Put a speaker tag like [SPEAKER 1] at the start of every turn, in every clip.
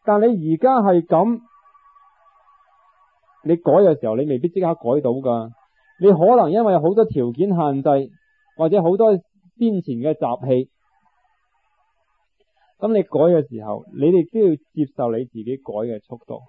[SPEAKER 1] 但你而家係咁，你改嘅時候你未必即刻改到噶，你可能因為有好多條件限制，或者好多先前嘅習氣，咁你改嘅時候，你哋都要接受你自己改嘅速度。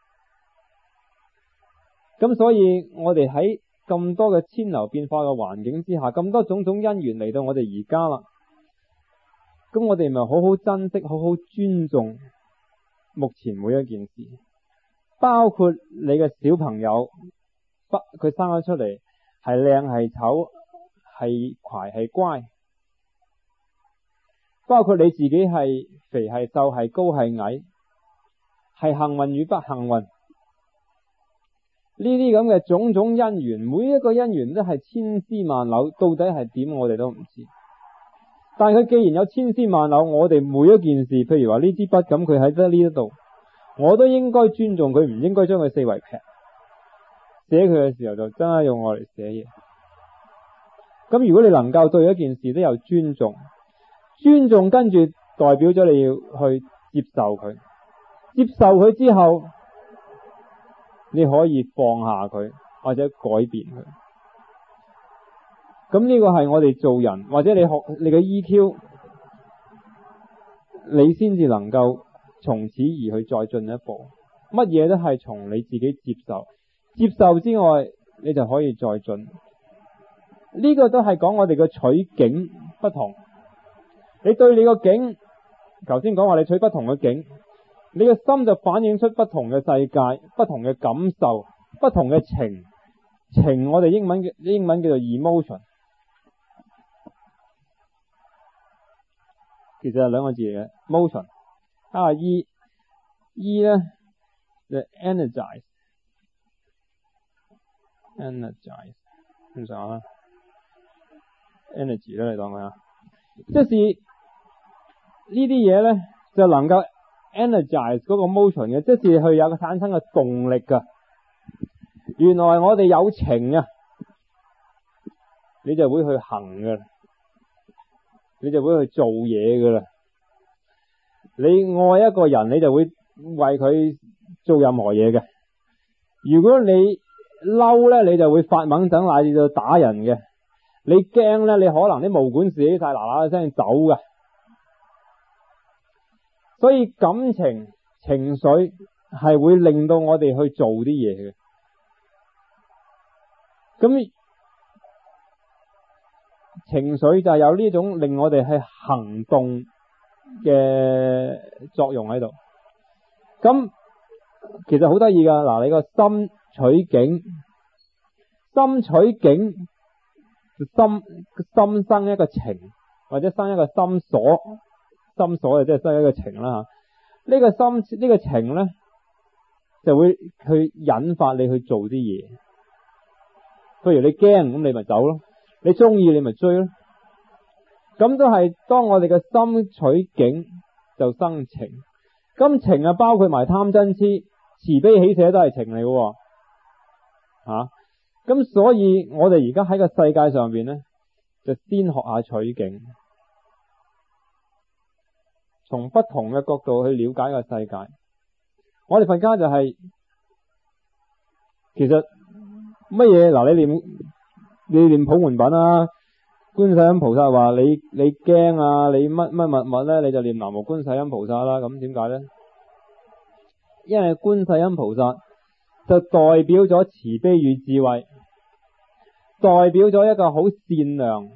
[SPEAKER 1] 咁所以我哋喺咁多嘅千流變化嘅環境之下，咁多種種因緣嚟到我哋而家啦，咁我哋咪好好珍惜，好好尊重目前每一件事，包括你嘅小朋友，佢生咗出嚟係靚係醜，係乖係乖，包括你自己係肥係瘦係高係矮，係幸運與不幸運，呢啲咁嘅種種因緣，每一個因緣都係千絲萬縷，到底係點我哋都唔知。但係佢既然有千絲萬縷，我哋每一件事，譬如話呢支筆咁，佢喺得呢一度，我都應該尊重佢，唔應該將佢四圍劈。寫佢嘅時候就真係用我嚟寫嘢。咁如果你能夠對一件事都有尊重，尊重跟住代表咗你要去接受佢，接受佢之後，你可以放下佢或者改變佢。咁呢個係我哋做人，或者你學你嘅 EQ， 你先至能夠從此而去再進一步。乜嘢都係從你自己接受，接受之外，你就可以再進。呢個都係講我哋嘅取境不同。你對你個境，頭先講話你取不同嘅境，你嘅心就反映出不同嘅世界、不同嘅感受、不同嘅情。情我哋英文叫做 emotion， 其實係兩個字嚟嘅 motion。E 咧就 energize 咁上下啦 ，energy 啦，你當佢啊，即是呢啲嘢咧就能夠 energize 嗰個 motion 嘅，即是佢有個產生嘅動力噶。原來我哋有情啊，你就會去行噶啦，你就會去做嘢噶啦。你愛一個人，你就會為佢做任何嘢嘅。如果你嬲咧，你就會發猛整乃至到打人嘅。你驚咧，你可能啲毛管豎起晒，嗱嗱聲走噶。所以感情情緒係會令到我哋去做啲嘢嘅。咁情緒就係有呢種令我哋去行動嘅作用喺度。咁其實好得意噶，嗱，你個心取境，心取境，心生一個情，或者生一個心所，心所就即係生一個情啦吓。呢個心呢個情咧，就會去引發你去做啲嘢。譬如你驚，咁你咪走咯；你中意，你咪追咯。咁都係當我哋嘅心取境就生情。咁情啊，包括埋貪嗔癡、慈悲喜捨都係情嚟嘅吓。咁所以我哋而家喺個世界上邊咧，就先學下取境，從不同嘅角度去了解個世界。我哋佛家就係其實乜嘢嗱？你念普門品啊，觀世音菩薩話你驚啊，你乜物咧，你就念南無觀世音菩薩啦。咁點解咧？因為觀世音菩薩就代表咗慈悲與智慧，代表咗一個好善良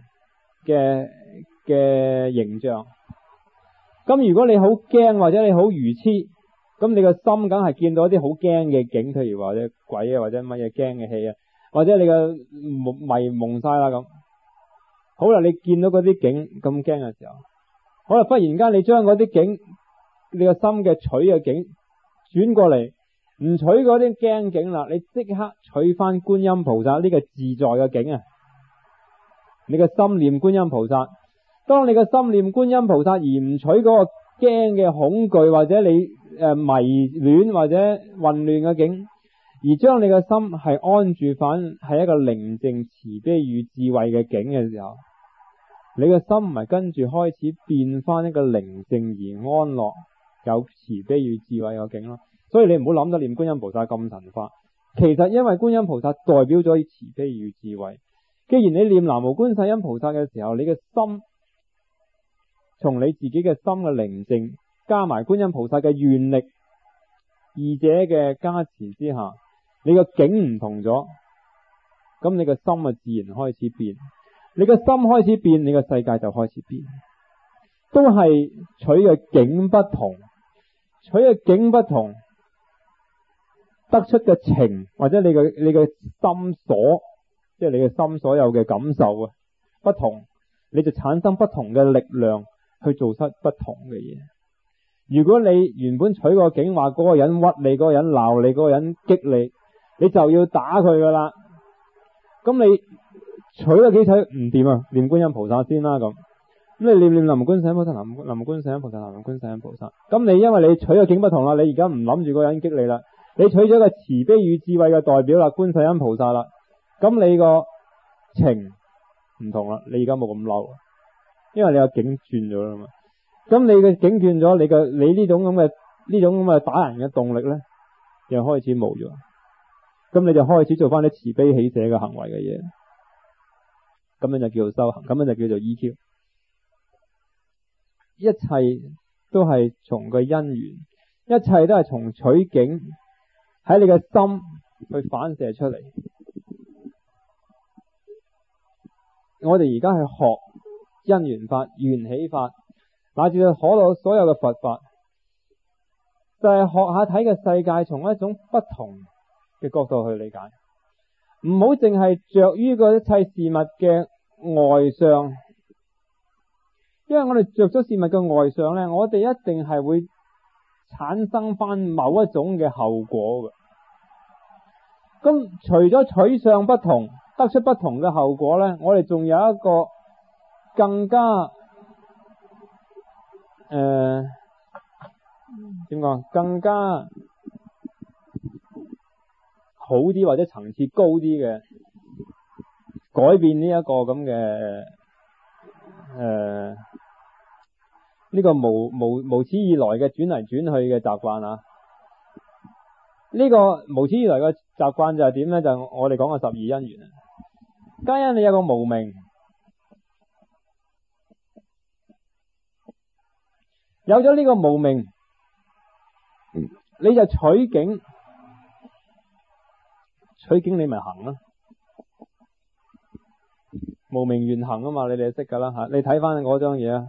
[SPEAKER 1] 嘅形象。咁如果你好驚或者你好愚痴，咁你個心梗係見到一啲好驚嘅景，譬如或者鬼啊，或者乜嘢驚嘅戲啊，或者你個迷蒙晒啦咁。好啦，你見到嗰啲景咁驚嘅時候，好啦，忽然間你將嗰啲景，你個心嘅取嘅景轉過嚟，唔取嗰啲驚景啦，你即刻取翻觀音菩薩呢個自在嘅景啊！你個心念觀音菩薩，當你個心念觀音菩薩而唔取嗰個驚嘅恐懼或者你迷戀或者混亂嘅境，而將你個心係安住返係一個寧靜慈悲與智慧嘅境嘅時候，你個心唔係跟住開始變返一個寧靜而安樂有慈悲與智慧嘅境咯。所以你唔好諗到念觀音菩薩咁神化，其實因為觀音菩薩代表咗慈悲與智慧。既然你念南無觀世音菩薩嘅時候，你嘅心從你自己嘅心嘅寧靜，加埋觀音菩薩嘅願力，二者嘅加持之下，你個境唔同咗，咁你個心啊自然開始變。你個心開始變，你個世界就開始變。都係取嘅境不同，取嘅境不同，得出嘅情或者你嘅心所，即係你嘅心所有嘅感受啊不同，你就產生不同嘅力量去做出不同嘅嘢。如果你原本取個境話嗰個人屈你，嗰個人鬧你，嗰個人激你，你就要打佢噶啦。咁你取咗幾取唔掂啊？念觀音菩薩先啦咁。咁你念南無觀世音菩薩，南無觀世音菩薩，南無觀世音菩薩。咁你因為你取嘅境不同啦，你而家唔諗住嗰個人激你啦，你取咗一個慈悲與智慧嘅代表啦，觀世音菩薩啦。咁你個情唔同啦，你而家冇咁嬲，因為你個境轉咗啦嘛。咁你嘅境轉咗，你呢種咁嘅打人嘅動力咧，又開始冇咗。咁你就開始做翻啲慈悲喜捨嘅行為嘅嘢，咁樣就叫做修行，咁樣就叫做 EQ。一切都係從個因緣，一切都係從取境喺你嘅心去反射出嚟。我哋而家係學因緣法、緣起法，乃至到所有嘅佛法，就係學下睇嘅世界從一種不同嘅角度去理解，唔好淨係着於個一切事物嘅外相。因為我哋着咗事物嘅外相呢，我哋一定係會產生翻某一種嘅後果嘅。咁除咗取相不同，得出不同嘅後果呢，我哋仲有一個更加點講，更加好啲或者層次高啲嘅改變呢一個咁嘅呢個無始以來嘅轉嚟轉去嘅習慣啊！呢個無始以來嘅習慣就係點呢？就係我哋講嘅12因緣啊。皆因你有個無明，有咗呢個無明，你就取境，取境你咪行啦。無明緣行啊嘛，你哋就識噶啦吓。你睇翻嗰張嘢啊，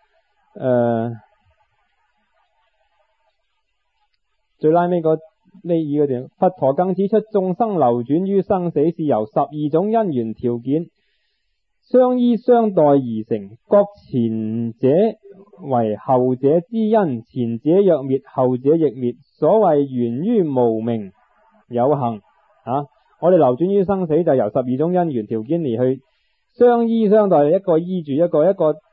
[SPEAKER 1] 最拉尾嗰呢二個段，佛陀更指出眾生流轉於生死是由12種因緣條件相依相待而成，各前者為後者之因，前者若滅，後者亦滅。所謂源於無明有行啊，我哋流轉於生死就由12種因緣條件而去相依相待，一個依住一個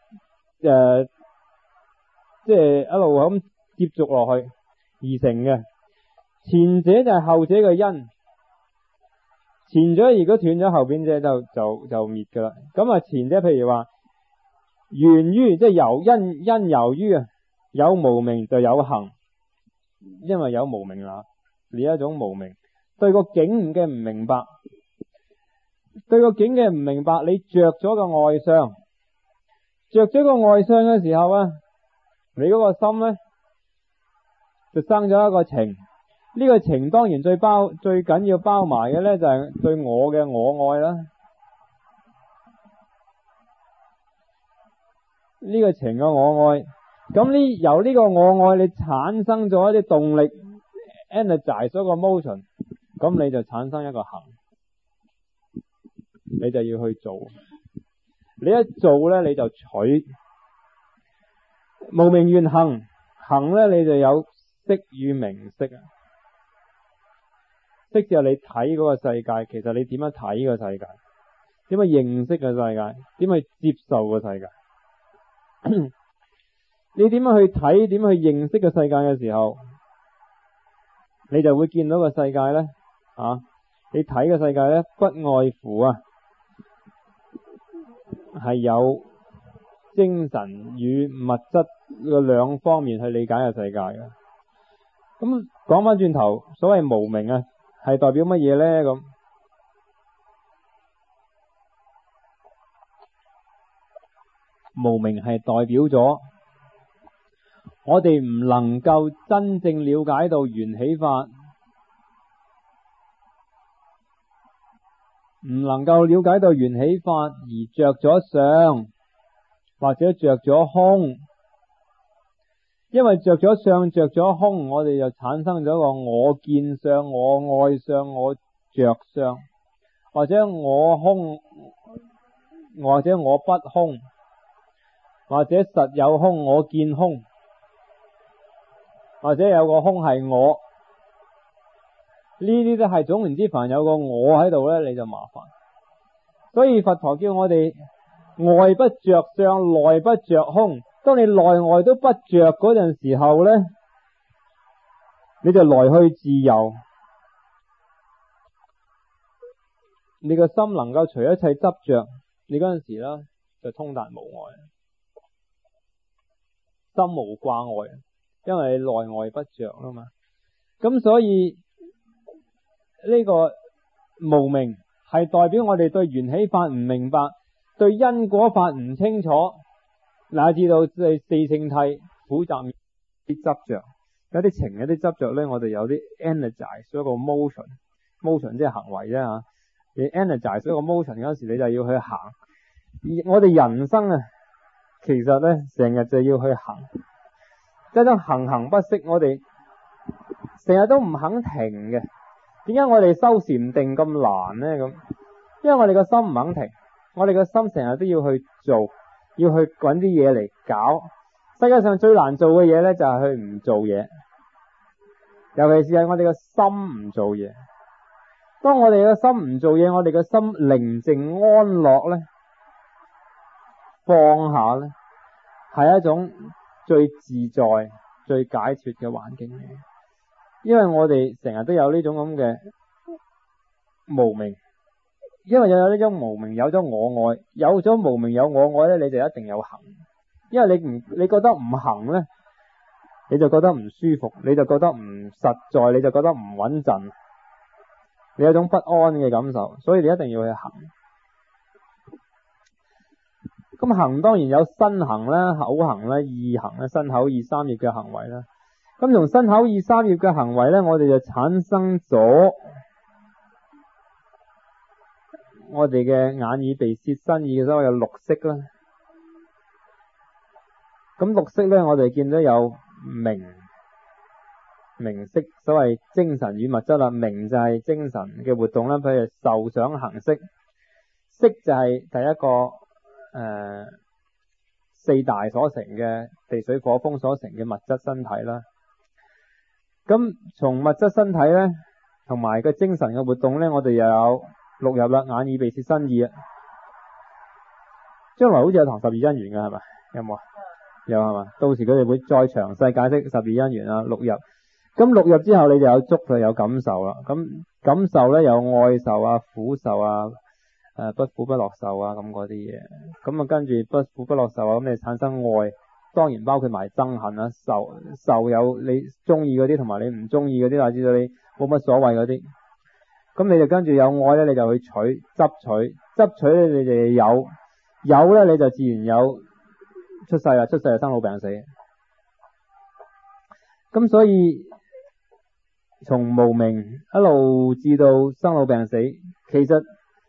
[SPEAKER 1] 即係一路咁接續落去而成嘅。前者就係後者嘅因，前者如果斷咗，後邊者就滅噶啦。咁啊，前者譬如話源於即係由於啊有無明就有行，因為有無明啦，呢一種無明對個境嘅唔明白，對個境嘅唔明白，你着咗個外相，着咗個外相嘅時候啊，你嗰個心呢，就生咗一個情。呢個情當然最緊要包埋嘅呢，就係對我嘅我愛啦。呢個情嘅我愛，咁由呢個我愛你產生咗一啲動力 energize 咗個 motion， 咁你就產生一個行，你就要去做。你一做呢，你就取無明緣行，行呢，你就有識與名色啊。識就係你睇嗰個世界，其實你點樣睇個世界，點樣認識個世界，點去接受個世界你點樣去睇，點去認識個世界嘅時候，你就會見到個世界呢你睇個世界呢，不外乎係有即精神與物質嘅兩方面去理解嘅世界嘅。咁講翻轉頭，所謂無明啊，係代表乜嘢呢？咁無明係代表咗我哋唔能夠真正了解到緣起法，唔能夠了解到緣起法而着咗相或者着咗空，因為着咗相着咗空，我哋就產生咗個我見相、我愛相、我着相，或者我空，或者我不空，或者實有空我見空，或者有個空係我，呢啲都係總言之，凡有個我喺度呢，你就麻煩。所以佛陀叫我哋外不着相，內不着空。當你內外都不着嗰陣時候呢，你就來去自由，你個心能夠除一切執着，你嗰陣時呢就通達無礙，心無掛礙，因為你內外不着啊嘛。咁所以呢個無明係代表我哋對緣起法唔明白，對因果法唔清楚，乃至到四聖諦苦集滅啲執着，有啲情有啲執着呢，我哋有啲 energize 咗個 motion 即係行為啫吓。你 energize 咗個 motion 嗰時，你就要去行。而我哋人生啊，其實呢成日就要去行，即係行不息。我哋成日都唔肯停嘅。點解我哋修禪定咁難呢？咁因為我哋個心唔肯停，我哋個心成日都要去做，要去揾啲嘢嚟搞。世界上最難做嘅嘢呢，就係去唔做嘢，尤其是係我哋個心唔做嘢。當我哋個心唔做嘢，我哋個心寧靜安樂呢，放下呢，係一種最自在、最解脫嘅環境嚟。因為我哋成日都有呢種咁嘅無明，因為有呢種無明，有咗我愛，有咗無明有我愛呢，你就一定有行。因為你覺得唔行呢，你就覺得唔舒服，你就覺得唔實在，你就覺得唔穩陣，你有種不安嘅感受，所以你一定要去行。咁行當然有身行啦、口行啦、意行啦、身口意三業嘅行為啦。咁從身口意三業嘅行為呢，我哋就產生咗我哋嘅眼耳鼻舌身意嘅所謂嘅六識啦。咁六識呢，我哋見到有名色，所謂精神與物質啦。名就係精神嘅活動啦，譬如受想行識。識就係第一個四大所成嘅地水火風所成嘅物質身體啦。咁從物質身體呢，同埋個精神嘅活動呢，我哋又有六入啦，眼耳鼻舌身意啊。將來好似有堂十二因緣嘅係咪？有冇啊？有係嘛？到時佢哋會再詳細解釋十二因緣啊，六入。咁六入之後你就有觸，就有感受啦。咁感受呢，有愛受啊、苦受啊、不苦不樂受啊，咁嗰啲嘢。咁啊跟住不苦不樂受啊，咁你產生愛。當然包括埋憎恨啦，受有你中意嗰啲，同埋你唔中意嗰啲，乃至到你冇乜所謂嗰啲。咁你就跟住有愛呢，你就去執取呢，你就有呢，你就自然有出世啦，出世就生老病死。咁所以從無明一路至到生老病死，其實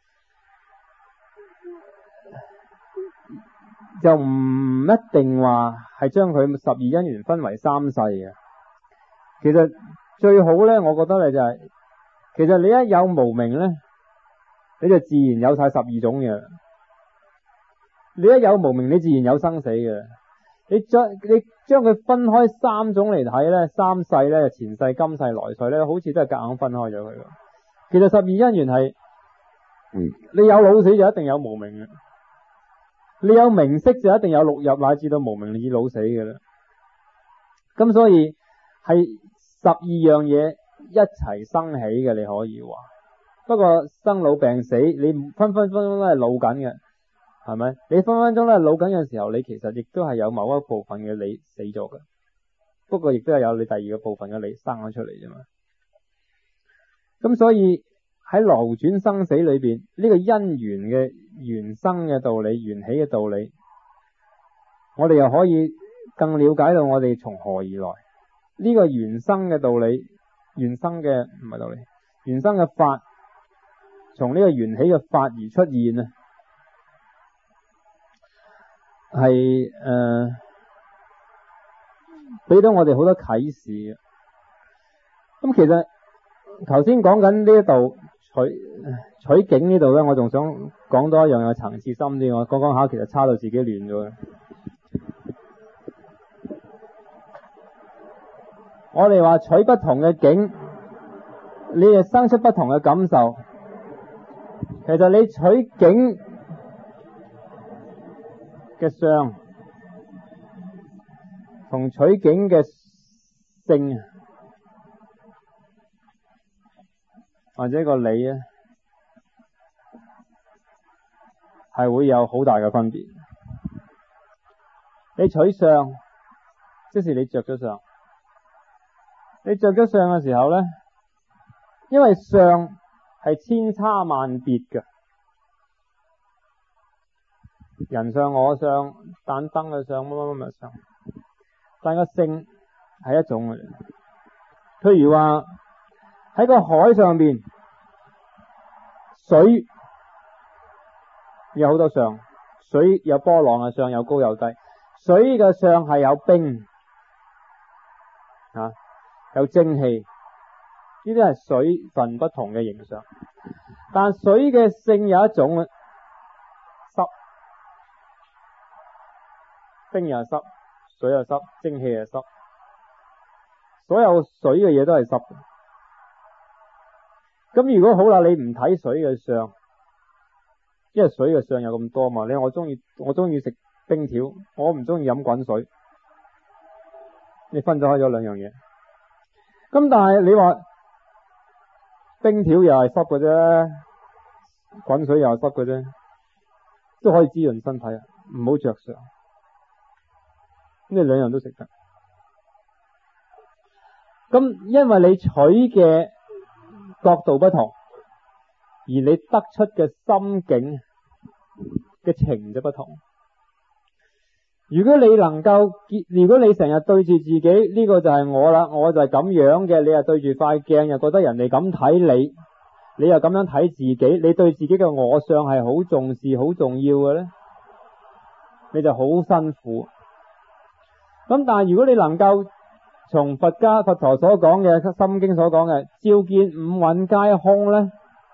[SPEAKER 1] 就唔一定話係將佢十二因緣分為三世嘅。其實最好呢，我覺得呢就係，其實你一有無明呢，你就自然有晒12種嘅。你一有無明，你自然有生死嘅。你將佢分開三種嚟睇呢，三世呢，前世、今世、來世呢，好似都係夾硬分開咗佢。其實12因緣係，你有老死就一定有無明嘅。你有名色就一定有六入，乃至到無明以老死嘅啦。咁所以係12樣嘢一齊生起嘅，你可以話。不過生老病死，你分都係老緊嘅。 係咪？你分分鐘咧老緊嘅時候，你其實亦都係有某一部分嘅你死咗嘅，不過亦都係有你第二個部分嘅你生咗出嚟啫嘛。咁所以喺流轉生死裏邊，呢個因緣嘅緣生嘅道理、緣起嘅道理，我哋又可以更了解到我哋從何而來。呢個緣生嘅道理，緣生嘅唔係道理，緣生嘅法，從呢個緣起嘅法而出現啊，係俾到我哋好多啟示嘅。咁其實頭先講緊呢一度取景呢度咧，我仲想講多一樣有層次深啲。我講下，其實差到自己亂咗。我哋話取不同嘅景，你就生出不同嘅感受。其實你取景嘅相同取景嘅性或者個理咧，係會有好大嘅分別。你取相，即是你着咗相。你着咗相嘅時候咧，因為相係千差萬別嘅，人相、我相、盞燈嘅相、乜乜乜相，但個性係一種嘅。譬如話喺個海上邊，水有好多相，水有波浪嘅相，有高有低。水嘅相係有冰啊，有蒸汽，呢啲係水分不同嘅形象。但水嘅性有一種嘅濕，冰又濕，水又濕，蒸汽又濕，所有水嘅嘢都係濕嘅。咁如果好啦，你唔睇水嘅相，因為水嘅相有咁多嘛，我中意食冰條，我唔中意飲滾水，你分咗開咗兩樣嘢。咁但係你話冰條又係濕嘅啫，滾水又係濕嘅啫，都可以滋潤身體啊！唔好着相，呢兩樣都食得。咁因為你取嘅角度不同，而你得出嘅心境嘅情就不同。如果你成日對住自己，呢個就係我啦，我就係咁樣嘅，你又對住塊鏡又覺得人哋咁睇你又咁樣睇自己，你對自己嘅我相係好重視、好重要嘅呢，你就好辛苦。咁但係如果你能夠從佛陀所講嘅《心經》所講嘅照見五蘊皆空呢，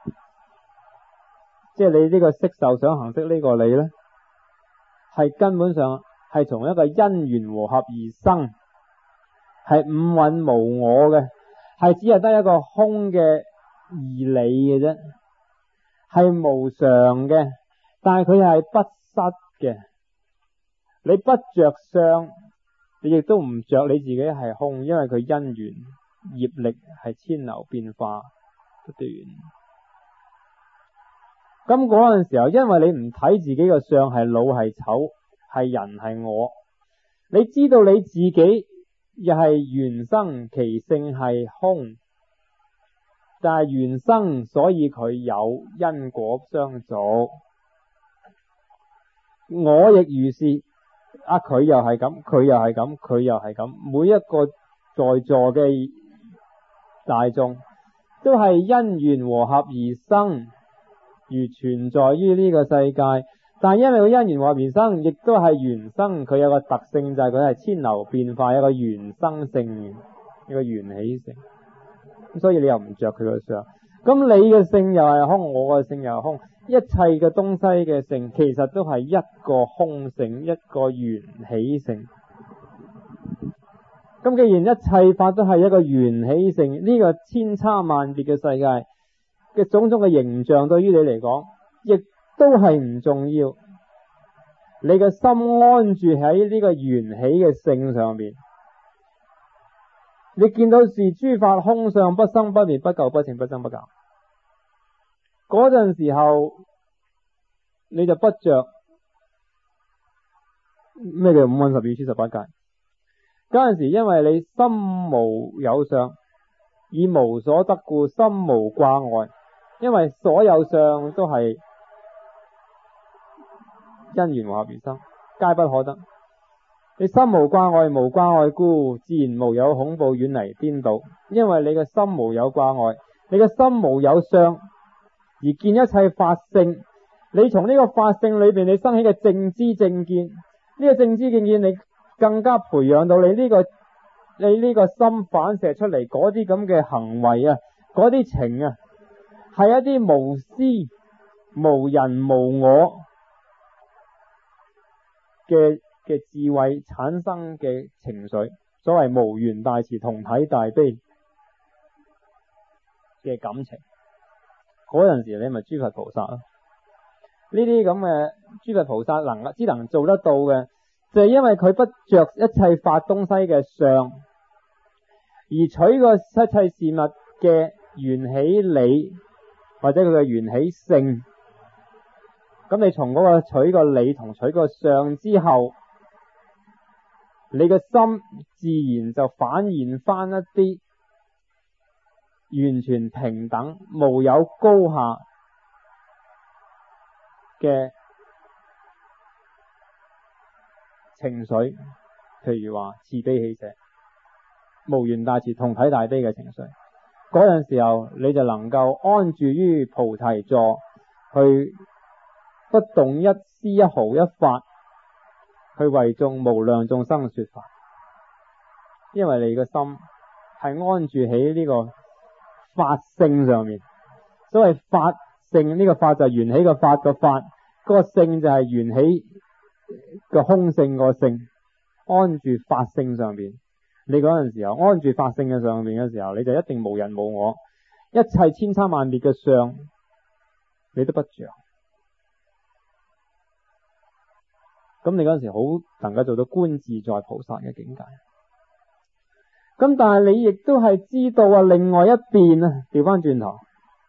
[SPEAKER 1] 即係你呢個色受想行識呢個你呢，係根本上係從一個因緣和合而生，係五蘊無我嘅，係只係得一個空嘅義理嘅啫，係無常嘅，但係佢係不失嘅。你不着相，你亦都唔着你自己係空，因為佢因緣業力係千流變化不斷。咁嗰陣時候，因為你唔睇自己個相係老係醜係人係我，你知道你自己又係緣生，其性係空，但係緣生所以佢有因果相續，我亦如是。佢又係咁，佢又係咁，佢又係咁，每一個在座嘅大眾都係因緣和合而生，如存在於呢個世界。但係因為個因緣和合而生，亦都係緣生，佢有個特性就係佢係千流變化，有個緣生性，有個緣起性。咁所以你又唔着佢個相，咁你嘅性又係空，我嘅性又係空。一切嘅東西嘅性其實都係一個空性，一個緣起性。咁既然一切法都係一個緣起性，呢個千差萬別嘅世界嘅種種嘅形象對於你嚟講亦都係唔重要。你嘅心安住喺呢個緣起嘅性上面，你見到是諸法空相，不生不滅，不垢不淨，不增不減。嗰陣時候你就不着咩叫五蘊十二處十八界？嗰陣時因為你心無有相，以無所得故，心無掛礙。因為所有相都係因緣和合而生，皆不可得。你心無掛礙，無掛礙故，自然無有恐怖，遠離顛倒。因為你嘅心無有掛礙，你嘅心無有相，而見一切法性。你從呢個法性裏邊，你生起嘅正知正見，呢個正知正見，你更加培養到你呢個心反射出嚟嗰啲咁嘅行為啊，嗰啲情啊，係一啲無私、無人無我嘅智慧產生嘅情緒，所謂無緣大慈、同體大悲嘅感情。嗰陣時你咪諸佛菩薩咯。呢啲咁嘅諸佛菩薩只能做得到嘅，就係因為佢不着一切法東西嘅相，而取個一切事物嘅緣起理，或者佢嘅緣起性。咁你從嗰個取個理同取個相之後，你嘅心自然就反現翻一啲完全平等、無有高下嘅情緒，譬如話慈悲喜捨、無緣大慈、同體大悲嘅情緒。嗰陣時候你就能夠安住於菩提座，去不動一絲一毫一法，去為眾無量眾生說法。因為你個心係安住喺呢個法性上面。所謂法性，呢個法就係緣起個法個法，嗰個性就係緣起個空性個性，安住法性上面。你嗰陣時候安住法性嘅上面嘅時候，你就一定無人無我，一切千差萬別嘅相你都不着。咁你嗰陣時好能夠做到觀自在菩薩嘅境界。咁但係你亦都係知道啊，另外一邊啊，調翻轉頭，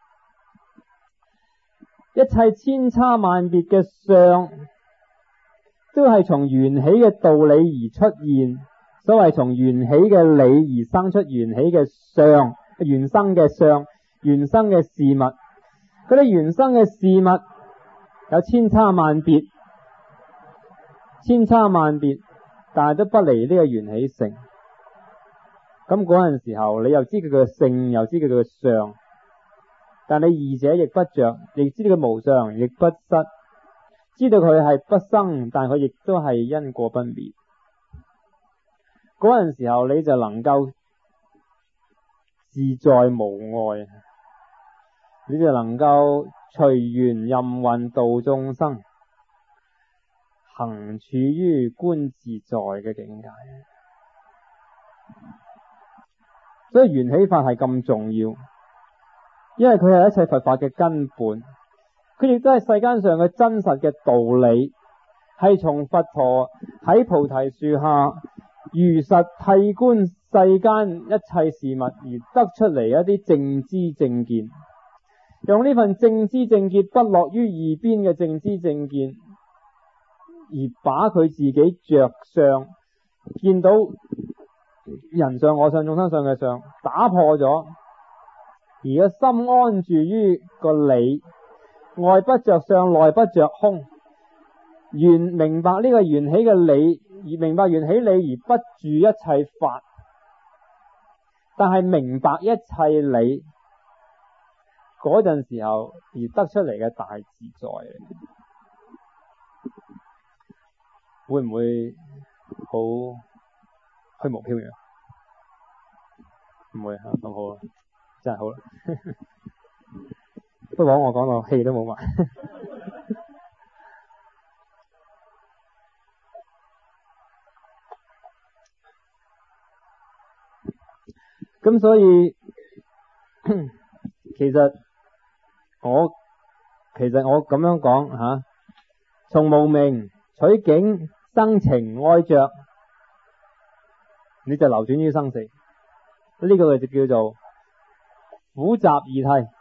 [SPEAKER 1] 一切千差萬別嘅相都係從緣起嘅道理而出現。所謂從緣起嘅理而生出緣起嘅相，原生嘅相，原生嘅事物。嗰啲原生嘅事物有千差萬別，千差萬別，但係都不離呢個緣起性。咁嗰陣時候，你又知佢嘅性，又知佢嘅相，但你二者亦不着，亦知佢無相，亦不失，知道佢係不生，但佢亦都係因果不滅。嗰陣時候你就能夠自在無礙，你就能夠隨緣任運度眾生，行處於觀自在嘅境界。所以緣起法係咁重要，因為佢係一切佛法嘅根本，佢亦都係世間上嘅真實嘅道理，係從佛陀喺菩提樹下如實諦觀世間一切事物而得出嚟一啲正知正見，用呢份正知正見不落於二邊嘅正知正見，而把佢自己着相，見到人相我相眾生相嘅相打破咗，而個心安住於個理，外不着相，內不着空，明白呢個緣起嘅理，而明白緣起理而不住一切法，但係明白一切理嗰陣時候而得出嚟嘅大自在，會唔會好虛無縹緲？唔會啊，咁好啊，真係好啦。不枉我講到氣都冇埋。咁所以其實我咁樣講吓，從無明取境生情愛着，你就流轉於生死。呢個就叫做苦集二諦。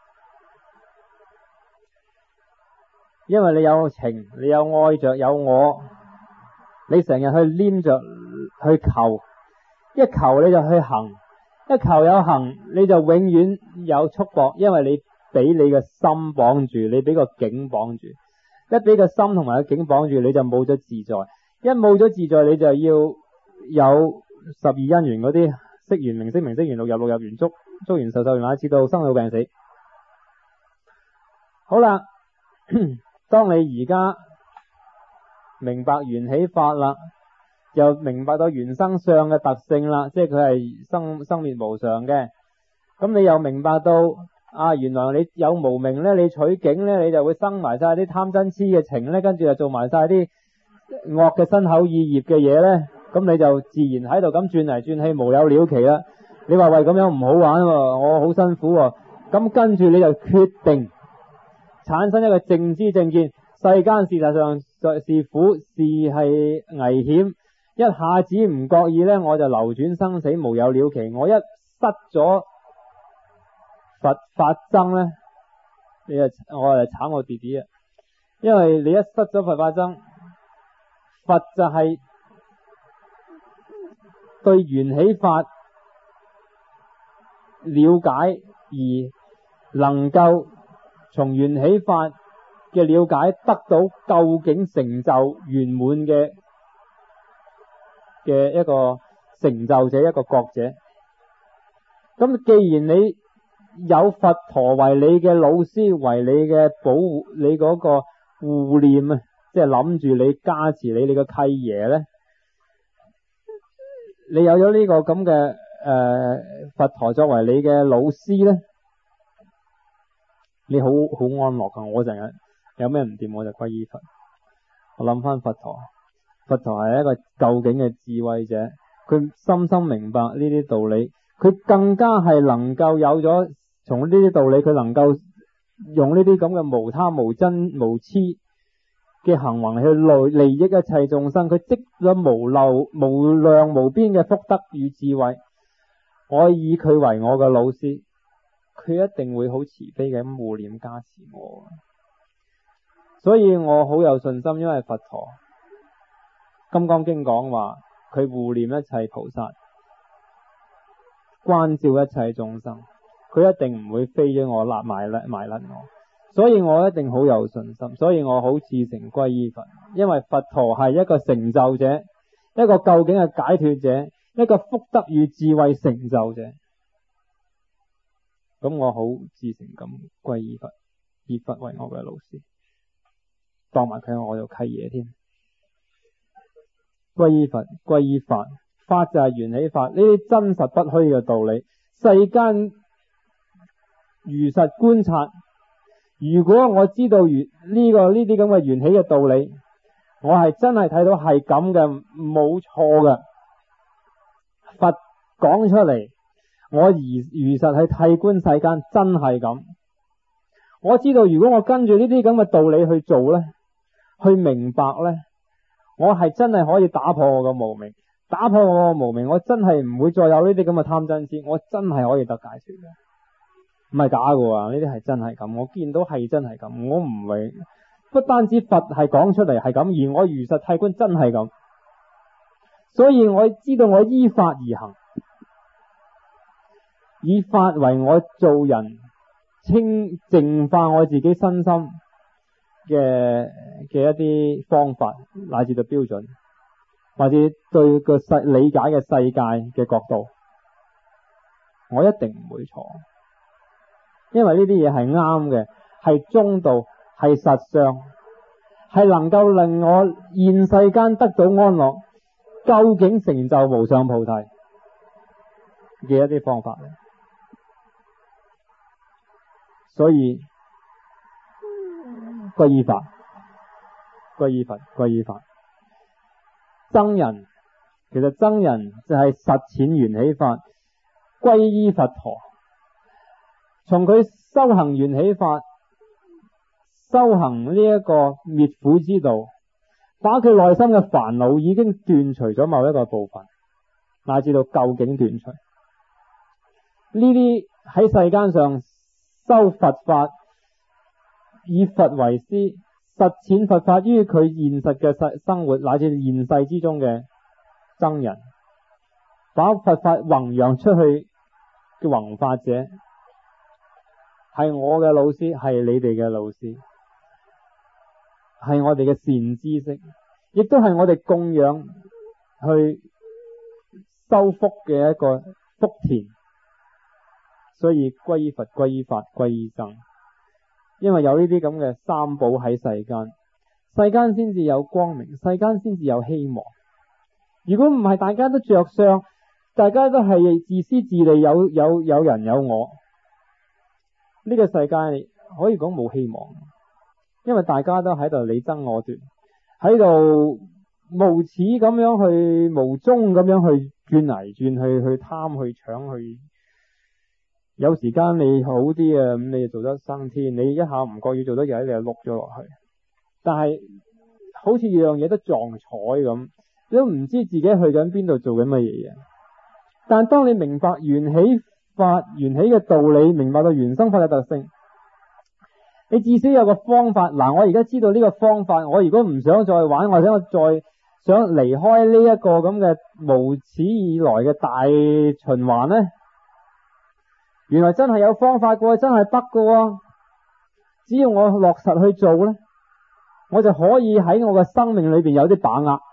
[SPEAKER 1] 因為你有情，你有愛着，有我， 你成日去黏着去求，一求你就去行，一求有行你就永遠有束縛，因為你俾你嘅心綁住，你俾個境綁住，一俾個心同埋個境綁住，你就冇咗自在，一冇咗自在，你就要有12因緣嗰啲識緣名色名色緣六入六入緣觸，觸緣受受緣乃至到生老病死。好啦，當你而家明白緣起法啦，又明白到緣生相嘅特性啦，即係佢係生滅無常嘅，咁你又明白到原來你有無明呢，你取境呢，你就會生埋晒啲貪嗔痴嘅情呢，跟住就做埋晒啲惡嘅身口意業嘅嘢呢，咁你就自然喺度咁轉嚟轉去無有了期啦。你話喂，咁樣唔好玩喎，我好辛苦喎，咁跟住你就決定產生一個正知正見，世間事實上是苦，是係危險，一下子唔覺意呢，我就流轉生死無有了期。我一失咗佛法僧呢，我就慘我弟弟啊！因為你一失咗佛法僧，佛就係對緣起法了解，而能夠從緣起法嘅了解得到究竟成就圓滿嘅一個成就者，一個覺者。咁既然你有佛陀為你嘅老師，為你嘅保護，你嗰個護念啊，即係諗住你加持你個契爺呢，你有咗呢個咁嘅佛陀作為你嘅老師呢，你好安樂噶。我成日有咩唔掂我就皈依佛。我諗翻佛陀，佛陀係一個究竟嘅智慧者，佢深深明白呢啲道理，佢更加係能夠有咗從呢啲道理，佢能夠用呢啲咁嘅無他無真無痴嘅行為去利益一切眾生，佢積咗無量無邊嘅福德與智慧。我以佢為我嘅老師，佢一定會好慈悲嘅咁護念加持我，所以我好有信心，因為佛陀金剛經講話，佢護念一切菩薩，關照一切眾生，佢一定唔會飛咗我埋甩我，所以我一定好有信心，所以我好至誠歸依佛，因為佛陀係一個成就者，一個究竟嘅解脫者，一個福德與智慧成就者。咁我好至誠咁歸依佛，以佛為我嘅老師，當埋佢係我做契爺添。歸依佛，歸依法，法就係緣起法，呢啲真實不虛嘅道理，世間如實觀察。如果我知道呢啲咁嘅緣起嘅道理，我係真係睇到係咁嘅，冇錯嘅。佛講出嚟，我如實去諦觀世間，真係咁。我知道如果我跟住呢啲咁嘅道理去做呢，去明白呢，我係真係可以打破我嘅無明，打破我嘅無明，我真係唔會再有呢啲咁嘅貪嗔痴，我真係可以得解脫嘅，唔係假嘅，呢啲係真係咁，我見到係真係咁，我唔係不單止佛係講出嚟係咁，而我如實諦觀真係咁，所以我知道我依法而行，以法為我做人淨化我自己身心嘅一啲方法，乃至到標準，或者對個理解嘅世界嘅角度，我一定唔會錯，因為呢啲嘢係啱嘅，係中道，係實相，係能夠令我現世間得到安樂，究竟成就無上菩提嘅一啲方法。所以歸依法，歸依佛，歸依法。僧人其實僧人就係實踐緣起法，歸依佛陀，從佢修行緣起法，修行呢一個滅苦之道，把佢內心嘅煩惱已經斷除咗某一個部分，乃至到究竟斷除。呢啲喺世間上修佛法，以佛為師， 實踐佛法於佢現實嘅生活乃至現世之中嘅僧人，把佛法弘揚出去嘅弘法者，係我嘅老師，係你哋嘅老師，係我哋嘅善知識，亦都係我哋供養去修福嘅一個福田。所以歸依佛、歸依法、歸依僧，因為有呢啲咁嘅三寶喺世間，世間先至有光明，世間先至有希望。如果唔係，大家都着相，大家都係自私自利，有人有我，呢個世界可以講冇希望。因為大家都喺度你爭我奪，喺度無始咁樣去，無中咁樣去轉嚟轉去貪去搶去。有時間你好啲啊，咁你就做得生天，你一下唔覺意做得嘢，你就碌咗落去。但係好似樣嘢都撞彩咁，你都唔知自己去緊邊度做緊乜嘢。但當你明白緣起法、緣起嘅道理，明白到緣生法嘅特性，你至少有個方法。嗱，我而家知道呢個方法，我如果唔想再玩，或者我再想離開呢一個咁嘅無始以來嘅大循環呢，原來真係有方法嘅，真係得嘅。只要我落實去做呢，我就可以喺我嘅生命裏邊有啲把握，而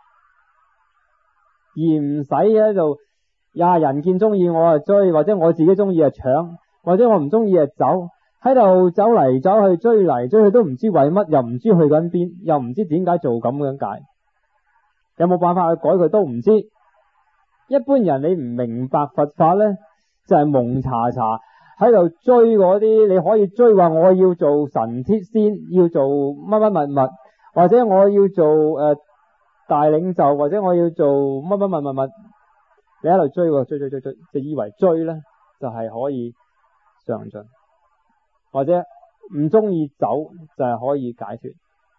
[SPEAKER 1] 唔使喺度人見中意我就追，或者我自己中意就搶，或者我唔中意就走，喺度走嚟走去，追嚟追去都唔知為乜，又唔知去緊邊，又唔知點解做咁樣解，有冇辦法去改佢都唔知。一般人你唔明白佛法呢，就係蒙查查喺度追嗰啲，你可以追話我要做神仙，要做乜乜物，或者我要做大領袖，或者我要做乜乜物，你喺度追，就以為追呢就係可以上進，或者唔中意走就係可以解脫。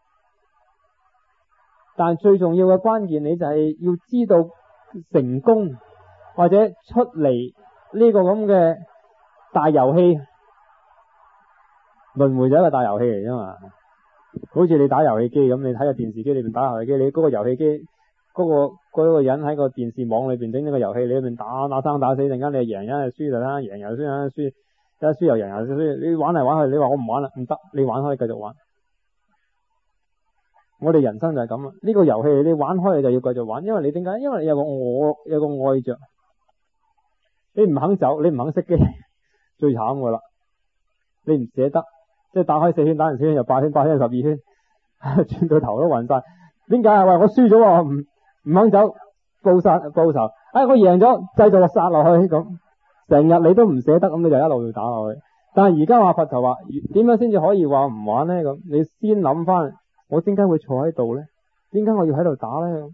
[SPEAKER 1] 但最重要嘅關鍵，你就係要知道成功或者出嚟呢個咁嘅大遊戲，輪迴就係一個大遊戲嚟啫嘛。好似你打遊戲機咁，你睇個電視機裏邊打遊戲機，你嗰個遊戲機嗰個人喺個電視網裏邊整呢個遊戲，你裏邊打生打死，陣間你贏一係輸就啦，贏又輸，一輸又贏又輸，你玩嚟玩去，你話我唔玩啦，唔得，你玩開繼續玩。我哋人生就係咁啊，呢個遊戲你玩開你就要繼續玩，因為你點解？因為你有個我，有個愛着，你唔肯走，你唔肯熄機，最慘噶啦，你唔捨得，即係打開4圈，打完4圈又8圈，8圈又12圈，轉到頭都暈晒。點解啊？喂，我輸咗喎，唔肯走，報仇，我贏咗，繼續殺落去咁，成日你都唔捨得，咁你就一路要打落去。但係而家話佛頭話點樣先至可以話唔玩呢？咁你先諗翻，我點解會坐喺度呢？點解我要喺度打呢？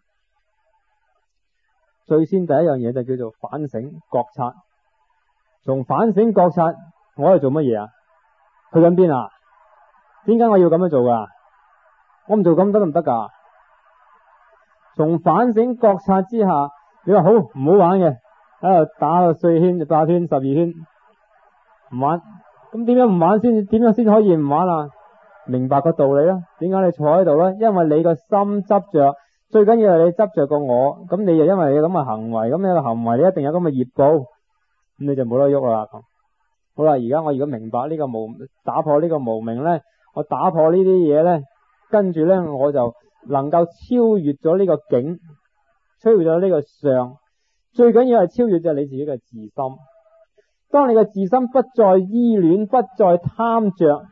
[SPEAKER 1] 最先第一樣嘢就叫做反省覺察。從反省覺察，我喺度做乜嘢啊？去緊邊啊？點解我要咁樣做噶？我唔做咁得唔得噶？從反省覺察之下，你話好唔好玩嘅，喺度打到4圈、8圈、12圈，唔玩。咁點樣唔玩先？點樣先可以唔玩啊？明白個道理啦。點解你坐喺度呢？因為你個心執着，最緊要係你執着個我。咁你就因為你咁嘅行為，咁你個行為你一定有咁嘅業報，咁你就冇得喐啦。好啦，而家我如果明白呢個打破呢個無明呢，我打破呢啲嘢呢，跟住呢，我就能夠超越咗呢個境，超越咗呢個相。最緊要係超越咗你自己嘅自心。當你嘅自心不再依戀，不再貪着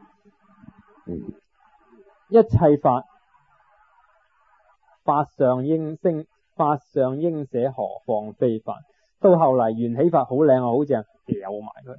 [SPEAKER 1] 一切法，法上應捨，何況非法。到後嚟緣起法好靚啊，好正，掉埋佢。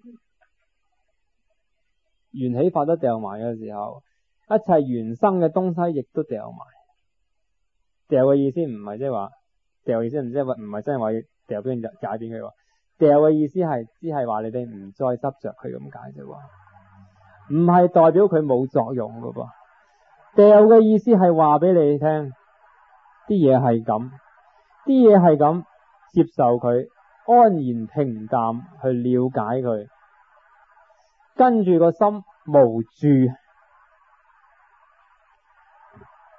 [SPEAKER 1] 緣起法都掉埋嘅時候，一切緣生嘅東西亦都掉埋。掉嘅意思唔係即係話掉嘅意思，唔係真係話要掉俾人解俾佢。掉嘅意思係只係話你哋唔再執着佢咁解啫，唔係代表佢冇作用噶噃。掉嘅意思係話俾你聽，啲嘢係咁，接受佢，安然平淡去了解佢，跟住個心無住，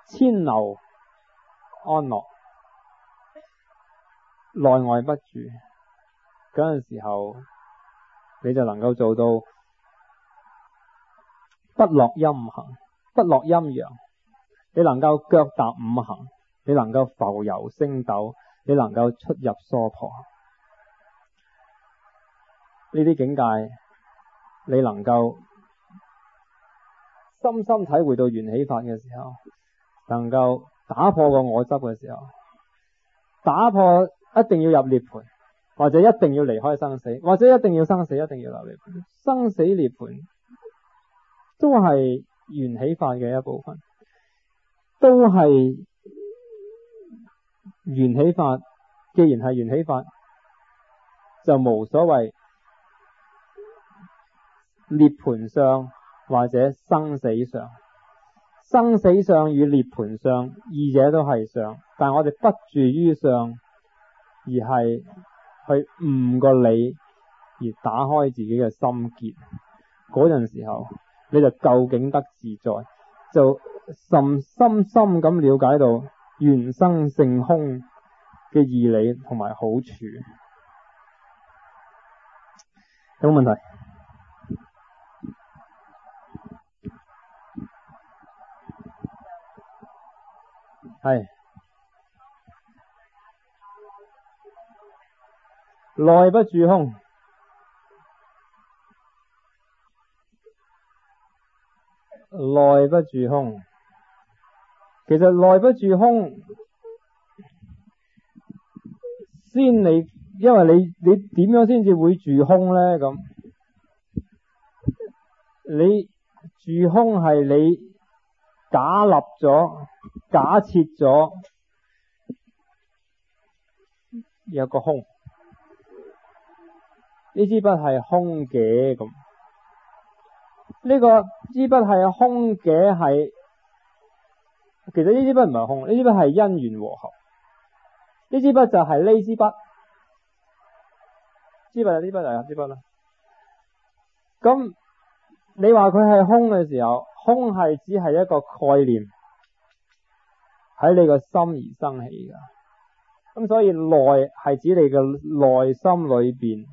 [SPEAKER 1] 千流安樂，內外不住，嗰陣時候你就能夠做到不落陰行，不落陰陽。你能夠腳踏五行，你能夠浮游星斗，你能夠出入娑婆。呢啲境界你能夠深深體會到緣起法嘅時候，能夠打破個我執嘅時候，打破一定要入涅槃，或者一定要離開生死，或者一定要生死，一定要入涅槃，生死涅槃都係緣起法嘅一部分，都係緣起法。既然係緣起法，就無所謂涅槃相或者生死相。生死相與涅槃相二者都係相，但係我哋不住於相，而係去悟個理，而打開自己嘅心結。嗰陣時候你就究竟得自在，就深深咁了解到緣生性空嘅義理同埋好處。有冇問題？係內不住空，內不住空。其實內不住空，因為你點樣先至會住空呢？咁你住空係你假立咗、假設咗有個空，呢支筆係空嘅咁。呢個支筆係空嘅係，其實呢支筆唔係空，呢支筆係因緣和合。呢支筆就係呢支筆，支筆就呢支筆就係支筆啦。咁你話佢係空嘅時候，空係只係一個概念喺你個心而生起噶。咁所以內係指你嘅內心裏邊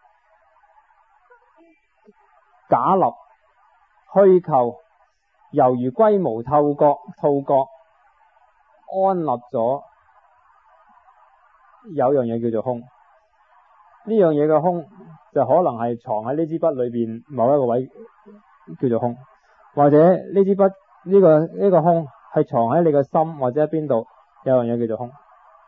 [SPEAKER 1] 假立虛構，猶如龜毛兔角安立咗有樣嘢叫做空。呢樣嘢嘅空就可能係藏喺呢支筆裏邊某一個位叫做空，或者呢支筆呢個空係藏喺你嘅心或者喺邊度有樣嘢叫做空。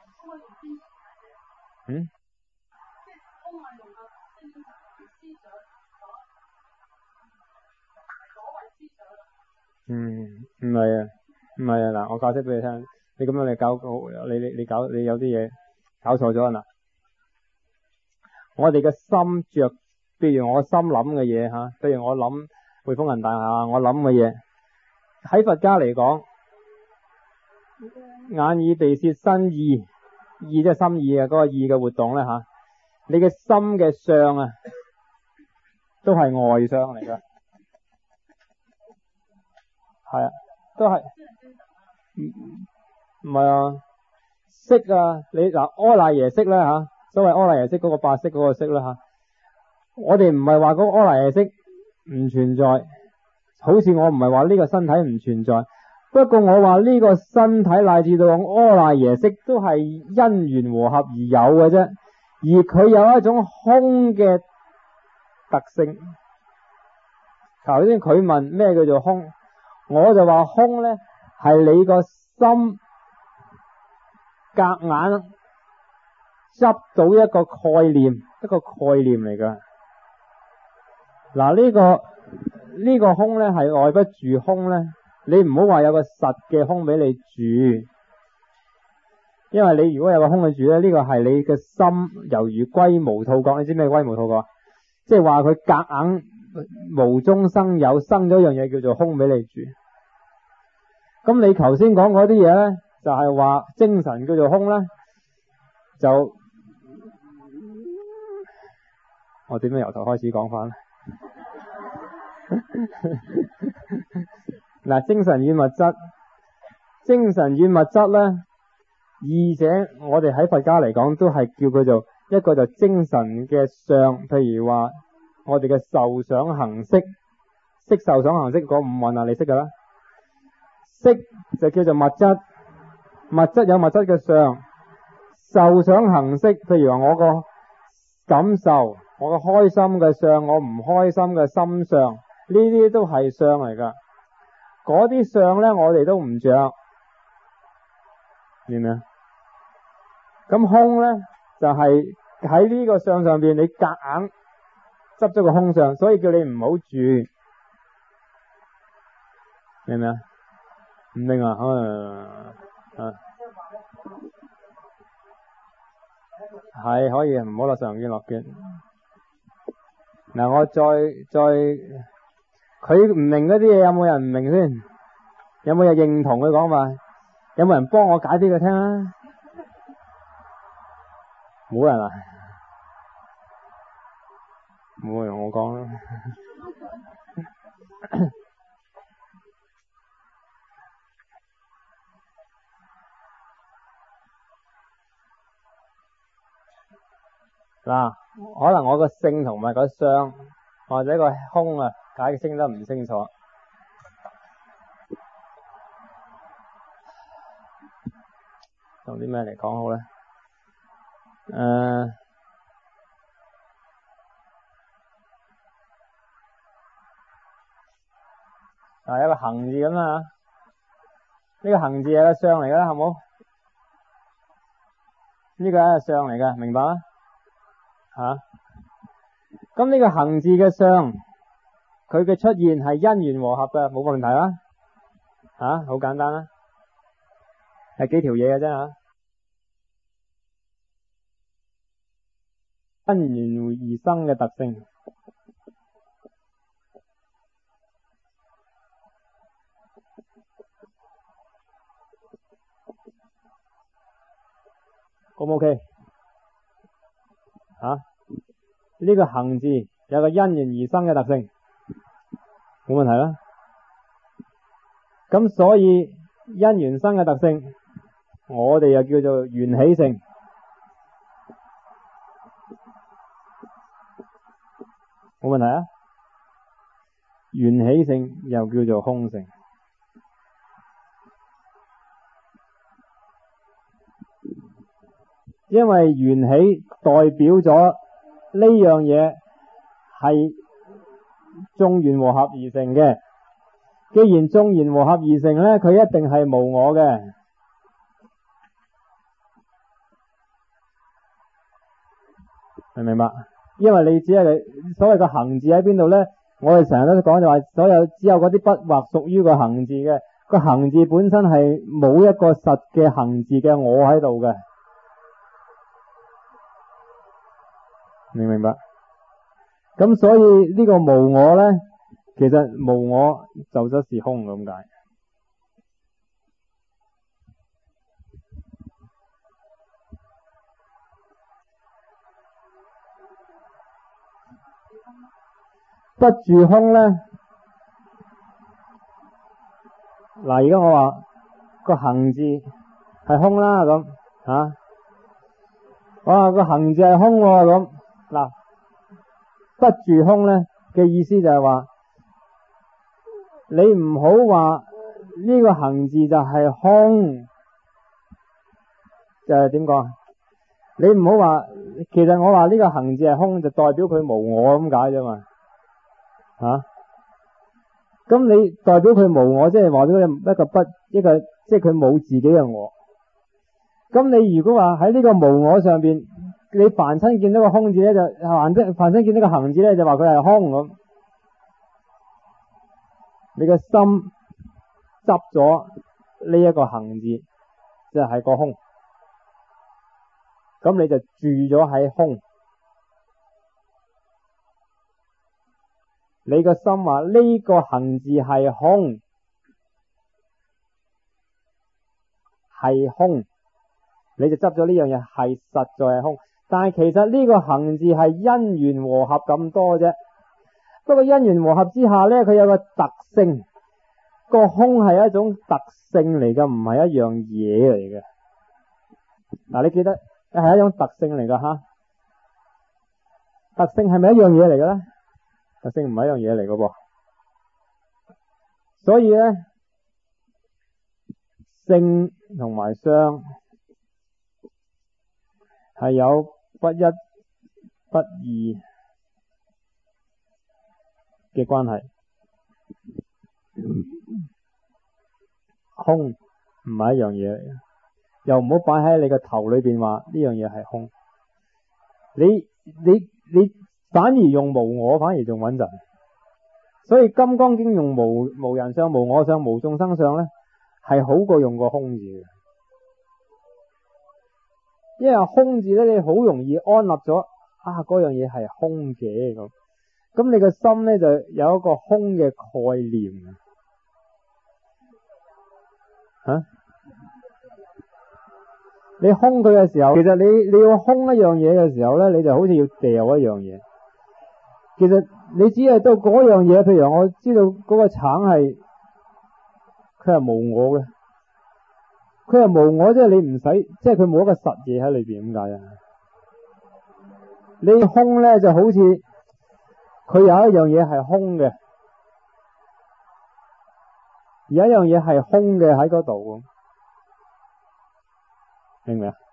[SPEAKER 1] 唔係啊，嗱，我解釋俾你聽，你咁樣你有啲嘢搞錯咗嗱。我哋嘅心着，譬如我心諗嘅嘢吓，譬如我諗匯豐銀大廈，我諗嘅嘢喺佛家嚟講，眼耳鼻舌身意即係心意啊，嗰個意嘅活動咧吓，你嘅心嘅相啊，都係外相嚟噶。係啊，都係唔係啊？色啊，你嗱阿賴耶識咧吓，所謂阿賴耶識嗰個白色嗰個色啦吓，我哋唔係話嗰個阿賴耶識唔存在，好似我唔係話呢個身體唔存在，不過我話呢個身體乃至到阿賴耶識都係因緣和合而有嘅啫，而佢有一種空嘅特性。頭先佢問咩叫做空？我就話空呢係你個心夾硬執到一個概念嚟噶。嗱，呢個空呢係內不住空呢，你唔好話有個實嘅空俾你住，因為你如果有個空去住呢，呢個係你嘅心猶如龜毛兔角。你知咩龜毛兔角？即係話佢夾硬無中生有，生咗一樣嘢叫做空俾你住。咁你頭先講嗰啲嘢呢，就係話精神叫做空呢，就我點樣由頭開始講翻？嗱，精神與物質精神與物質呢，二者我哋喺佛家嚟講都係叫佢做一個就精神嘅相，譬如話我哋嘅受想行識，色受想行識嗰五蘊啊，你識噶啦。色就叫做物質，物質有物質嘅相，受想行識，譬如話我個感受，我個開心嘅相，我唔開心嘅心相，呢啲都係相嚟噶。嗰啲相呢，我哋都唔着，明唔明啊？咁空呢，就係喺呢個相上邊，你夾硬執咗個空相，所以叫你唔好住，明唔明啊？唔明啊？係可以，唔好落上邊落卷。嗱，我再佢唔明嗰啲嘢，有冇人唔明先？有冇人認同佢講話？有冇人幫我解俾佢聽啊？冇人啊？冇人，我講啦。嗱，可能我個性同埋個相或者個空啊，解釋得唔清楚。用啲咩嚟講好咧？有一個行字咁啦，呢個行字係個相嚟噶啦，好冇？呢個係個相嚟噶，明白嗎？咁呢個行字嘅相，佢嘅出現係因緣和合嘅，冇問題啦。好簡單啦，係幾條嘢嘅啫吓。因緣而生嘅特性，好唔 OK？呢個行字有個因緣而生嘅特性，冇問題啦。咁所以因緣生嘅特性，我哋又叫做緣起性。冇問題啊。緣起性又叫做空性。因為緣起代表咗呢樣嘢係眾緣和合而成嘅，既然眾緣和合而成呢，佢一定係無我嘅，明唔明白？因為你只係所謂個行字喺邊度呢？我哋成日都講就話，所有只有嗰啲筆畫屬於個行字嘅，個行字本身係冇一個實嘅行字嘅我喺度嘅。明唔明白？咁所以呢個無我呢，其實無我就則是空咁解。不住空呢，嗱，而家我話個行字係空啦，咁我話個行字係空咁。嗱，不住空呢嘅意思就係話，你唔好話呢個行字就係空，就係點講？你唔好話，其實我話呢個行字係空，就代表佢無我咁解啫嘛。咁你代表佢無我，即係話咗一個即係佢冇自己嘅我。咁你如果話喺呢個無我上邊，你凡親見到個空字咧，就凡親見到個行字咧，就話佢係空咁。你個心執咗呢一個行字，就係個空，咁你就住咗喺空。你個心話呢個行字係空，係空，你就執咗呢樣嘢係實在係空。但係其實呢個行字係因緣和合咁多啫。不過因緣和合之下呢，佢有個特性， 個空係一種特性嚟嘅，唔係一樣嘢嚟嘅。嗱，你記得係一種特性嚟噶吓。特性係咪一樣嘢嚟嘅咧？特性唔係一樣嘢嚟嘅噃。所以咧，性同埋相係有不一不二嘅關係。空唔係一樣嘢嚟嘅，又唔好擺喺你個頭裏邊話呢樣嘢係空。你反而用無我反而仲穩陣。所以《金剛經》用無人相、無我相、無眾生相咧，係好過用個空字嘅。因為空字咧，你好容易安立咗嗰樣嘢係空嘅咁你個心咧就有一個空嘅概念你空佢嘅時候，其實你要空一樣嘢嘅時候咧，你就好似要掉一樣嘢。其實你只係到嗰樣嘢，譬如我知道嗰個橙係佢係無我嘅，佢係無我，即係你唔使，即係佢冇一個實嘢喺裏邊，點解啊？你空咧就好似佢有一樣嘢係空嘅，有一樣嘢係空嘅喺嗰度，明唔明啊？